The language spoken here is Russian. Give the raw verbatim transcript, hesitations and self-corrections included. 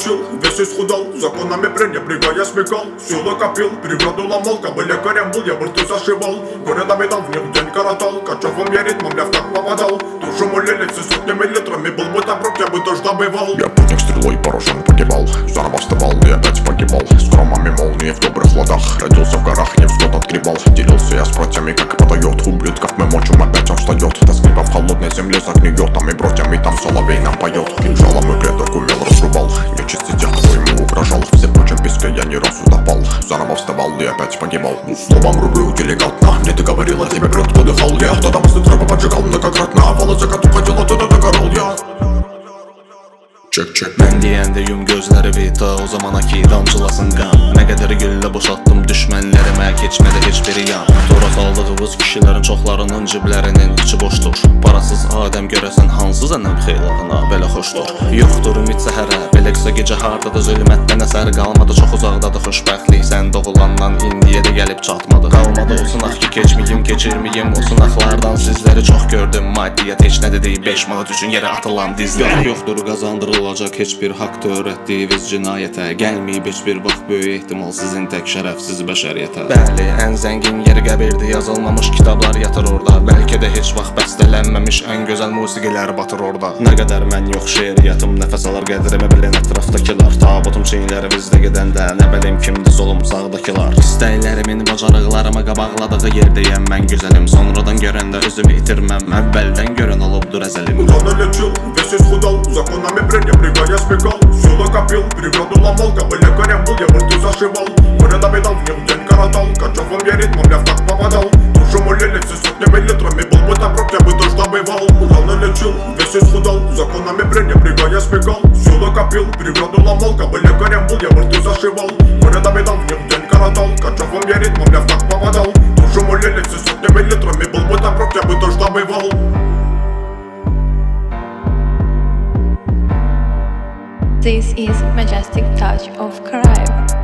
лечил, весь исхудал, законами пренебрегая смекал. Силы копил, преграду ломал, кабы лекарем был, я борты зашивал. Городами там в них день коротал, кочевым я ритмом я в так попадал. Душу молили все сотнями литрами, был бы там рок, я бы тоже добывал. Я путник стрелой поражен погибал, заново вставал и опять погибал. С громами молнии в добрых ладах, родился в горах, невзгод отгребал. Делился я с братьями, как подает, ублюдков мы мочим, опять он встает. Тоскливо в холодной земле загниет, там и братьями там соловей нам поет. Кинжалом и клеток умел разрубал, нечисти тех, кто ему угрожал. В серпучем песке я не раз утопал, заново вставал и опять погибал. Словом рублю деликатно, мне ты говорила, тебе прет, подыхал я. Кто-то мысли тропы поджигал многократно, волосы как уходила, туда докорол я. Çek çek. Ben deyəndə yum gözləri vita, o zamanaki damcılasın qan. Nə qədər güllə boşaltdım düşmənlərimə, keçmədi heç biri yan. Tora saldığımız kişilərin çoxlarının ciblərinin içi boşdur. Parasız adəm görəsən hansı zənəm xeylağına belə xoşdur. Yoxdur ümid səhərə, belə qısa gecə hardadır, zülmətdən əsər qalmadı. Çox uzaqdadır xoşbəxtlik, sən doğulandan indiyə də gəlib çatmadı. Qalmadı o sınaq ki keçməyim, keçirməyim o sınaqlardan. Sizləri çox gördüm, maddiyyət heç nə dedi, beş manat üçün yerə atılan dizlər. Yoxdur qazandırılır olacaq heç bir haqda öyrətdiyiniz cinayətə. Gəlməyib heç bir vaxt böyük ehtimal sizin tək şərəfsiz bəşəriyyətə. Bəli, ən zəngin yeri qəbirdir, yazılmamış kitablar yatır orada. Bəlkə də heç vaxt bəstələnməmiş ən gözəl musiqilər batır orada. Nə qədər mən yox şeiriyyatım, nəfəs alır qədrimi bilən ətrafdakılar. Tabutum çiyinlərimizdə gedəndə, nə bilim kimdir solum sağdakılar. İstəklərimin, bacarıqlarıma qabaqladığı yerdəyəm mən gözəlim. Sonradan görəndə özümü itirməm, əvvəldən görən olubdur əzəlim. Рано лечил, весь исхудал, законами пренебрегая смекал. Силы копил, преграду ломал, кабы лекарем был, я борты зашивал. Городами там в них день коротал, кочевым я ритмом я в так попадал. Душу молили все сотнями литрами, был бы там рок, я бы тоже добывал. Рано лечил, весь исхудал, законами пренебрегая смекал. Силы копил, преграду ломал, кабы лекарем был, я борты зашивал. Городами там в них день коротал, кочевым я ритмом я в так попадал. Душу молили все сотнями литрами, был бы там рок, я бы тоже добывал. This is Majestic Touch of Crime.